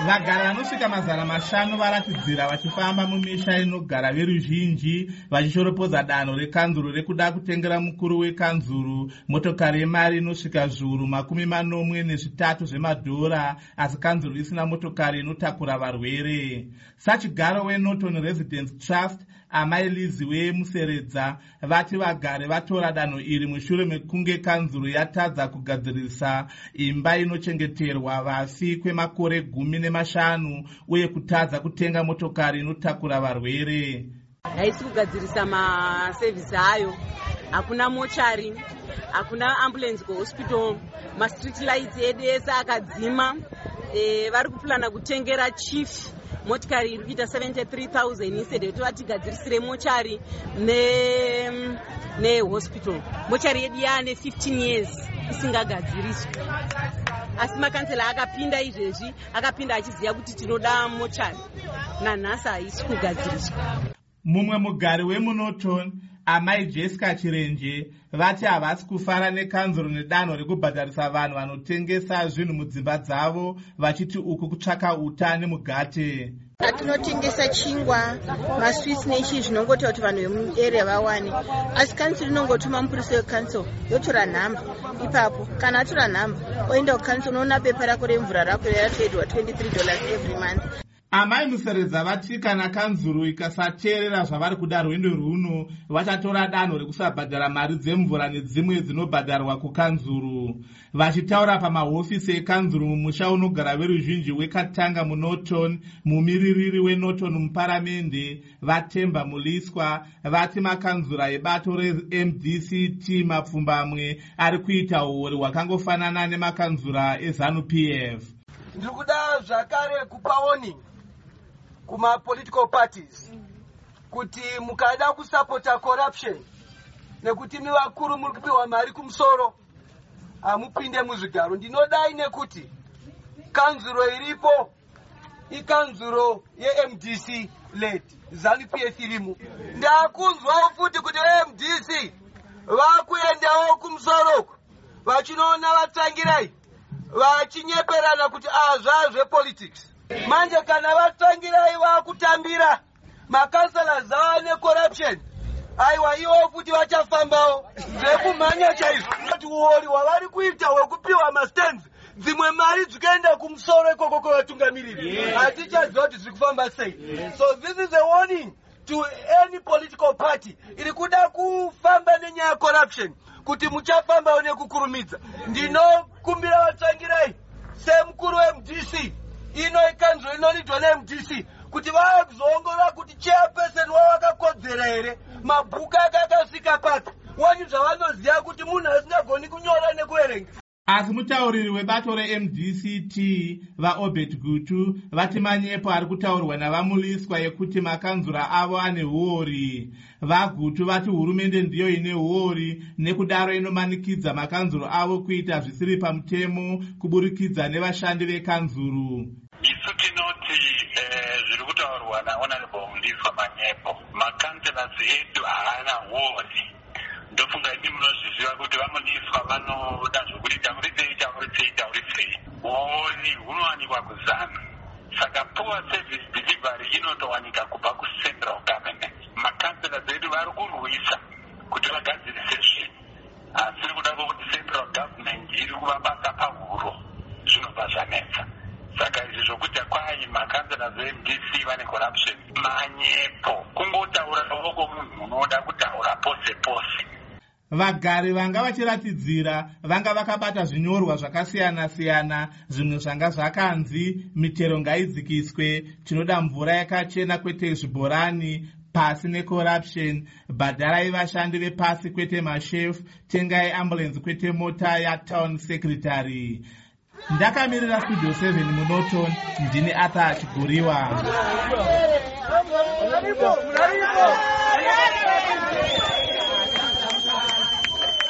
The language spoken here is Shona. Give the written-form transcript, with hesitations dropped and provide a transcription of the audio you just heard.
Vagari vanosvika 500 varatidzira vachifamba mumisha inogara veruzhinji vachishoropodza danho rekanzuru rekuda kutengera mukuru wekanzuru motokari yemari inosvika zviuru 43 zvemadhora, asi kanzuru isina motokari inotakura varwere. Sachigaro weNorton Residence Trust Amai Lizi weMuseredza vati vagari vatora danho iri mushure mekunge kanzuru yatadza kugadzirisa imba inochengeterwa vafi kwemakore 15 uye kutadza kutenga motokari inotakura varwere. Haisi kugadzirisa masevhisi ayo, hakuna mochari, hakuna ambulance kuhospital, street lights edu ese akadzima. Vari kuplana kutengera chief motikari iri kuita 73,000 instead yekuti vatigadzirisire mochari nehospital. Mochari yedu yaane 15 years isingagadziriswi. Asi makansela akapinda izvezvi, akapinda achiziva kuti tinoda mochari. Nanhasi haisi kugadziriswa. Mumwe mugari wemuNorton Amai Jessica Chirenje vati havasi kufara nekanzuru nedanho rekubhadharisa vanhu vanotengesa zvinhu mudzimba dzavo, vachiti uku kutsvaka uta nemugate. Atinotengesa chingwa, maswits nechi zvinongota kuti vanhu vemuarea vawane. Asi kansuru inongotuma mupurisa wekansuru yotora nhamba. Ipapo kana atora nhamba oenda kukansuru unoona bepa rako remvura rako ratoedwa $23 every month. Amai Museredza vati kana kanzuru ikasateerera zvavari kuda rwendo runo, vachatora danho rekusabhadhara mari dzemvura nedzimwe dzinobhadharwa kukanzuru. Vachitaura pamahofisi ekanzuru mumusha unogara veruzhinji weKatanga muNorton, mumiririri weNorton muparamende Vatemba Muliswa vati makanzura ebato reMDCT mapfumbamwe ari kuita uori hwakangofanana nemakanzura eZANU-PF. Ndikuda zvakare kupa warning kuma political parties kuti mukada kusapota corruption nekuti mivakuru muri kupiwa mari kumusoro hamupinde muzvigaro. Ndinodai nekuti kanzuro iripo ikanzuro yeMDC led ZANU-PF irimu. Ndakunzwawo futi kuti MDC vakuendawo kumusoro vachinoona vatangirai vachinyeperana kuti zvazvepolitics. Manje kana vatangirai vakutambira makansela zava necorruption, aiwa iwo futi vachafambawo zvekumhanya chaizvo. Kuti uori hwavari kuita hwekupiwa mastands dzimwe mari dzikaenda kumusoro ikoko kwevatungamiriri hatichaziva kuti zviri kufamba sei. So this is a warning to any political party iri kuda kufamba nenyaya yecorruption kuti muchafambawo nekukurumidza. Ndinokumbira vatangirai semukuru weMDC ino ikanzuro inolidwa neMDC kuti vazoongorora kuti chairperson wavakakodzera here, mabhuku ake akasvika pake, wani zvavanoziva kuti munhu asingagoni kunyora nekuerenga. Asi mutauriri webato reMDCT vaObert Gutu vati manyepo ari kutaurwa navamuliswa yekuti makanzura avo ane huori. VaGutu vati hurumende ndiyo ine huori, nekudaro inomanikidza makanzuro avo kuita zvisiri pamutemo kuburikidza nevashandi vekanzuru. Isu tinoti zviri kutaurwa naHonorable Muliswa manyepo, makansela edu haana huori. Ndofunga ini munozviziva kuti vamuliswa vanoda zvokuti taurisei. Huori hunowanikwa kuZANU. Saka poor service delivery inotowanika kubva kucentral government. Makansela edu vari kurwisa kuti vagadzirise zvinhu, asi kuda kwokuti central government iri kuvabata pahuro zvinobva zvanetsa. Saka izvi zvokuti kwai makansela eMDC vane corruption manyepo, kungotaura voko munhu unoda kutaura pose pose. Vagari vanga vachiratidzira vanga vakabata zvinyorwa zvakasiyana-siyana, zvimwe zvanga zvakanzi mitero ngaidzikiswe, tinoda mvura yakachena kwete zvibhorani, pasi necorruption, bhadharai vashandi vepasi kwete mashefu, tengai ambulance kwete mota yatown secretary. Ndakamirira Studio 7 muNorton, ndini Arthur Chiguriwa.